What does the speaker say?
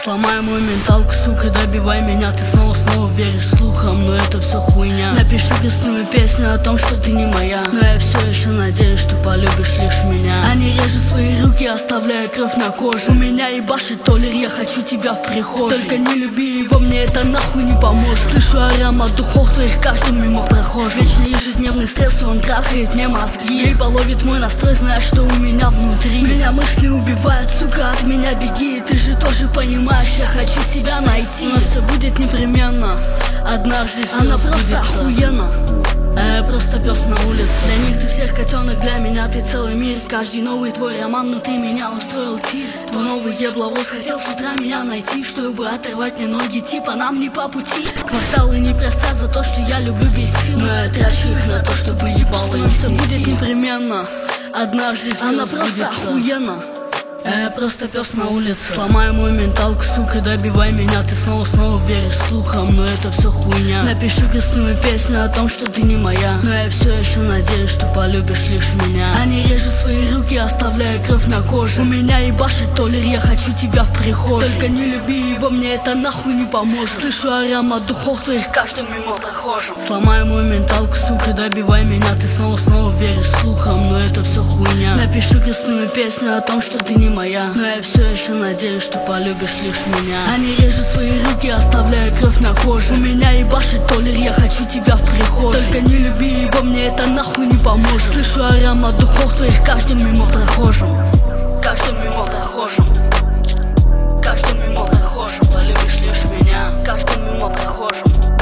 Сломай мою менталку, сука, добивай меня. Ты снова веришь слухам, но это все хуйня. Напишу грустную песню о том, что ты не моя, но я все еще надеюсь, что полюбишь лишь меня. Они режут свои руки, оставляя кровь на коже. У меня ебашит толер, я хочу тебя в прихожей. Только не люби его, мне это нахуй не поможет. Слышу аромат духов твоих каждым мимо прохожих. Вечный ежедневный стресс, он трахает мне мозги. Либо ловит мой настрой, зная, что у меня внутри. Меня мысли убивают, сука, от меня беги. Ты же тоже понимаешь, я хочу себя найти. Но все будет непременно, однажды все она просто охуенно. А я просто пес на улице. Для них ты всех котенок, для меня ты целый мир. Каждый новый твой роман внутри меня устроил тир. Твой новый ебловоз хотел с утра меня найти, чтобы оторвать мне ноги, типа нам не по пути. Кварталы не простят за то, что я люблю без сил, но я трачу их на то, чтобы ебало им все будет непременно, однажды все она просто охуенно. Я просто пес на улице. Сломай мою менталку, сука, добивай меня. Ты снова веришь слухам, но это все хуйня. Напишу грустную песню о том, что ты не моя, но я все еще надеюсь, что полюбишь лишь меня. Они режут свои руки, оставляя кровь на коже. У меня ебашит толер, я хочу тебя в прихожей. Только не люби его, мне это нахуй не поможет. Слышу аромат духов твоих каждым мимо прохожим. Сломай мою менталку, сука, добивай меня. Ты снова веришь слухам, но это все хуйня. Напишу грустную песню о том, что ты не моя, но я все еще надеюсь, что полюбишь лишь меня. Они режут свои руки, оставляя кровь на коже. У меня ебашит толер, я хочу тебя в прихожей. Только не люби его, мне это нахуй не поможет. Слышу аромат духов твоих каждым мимо прохожим. Каждым мимо прохожим. Каждым мимо прохожим. Полюбишь лишь меня. Каждым мимо прохожим.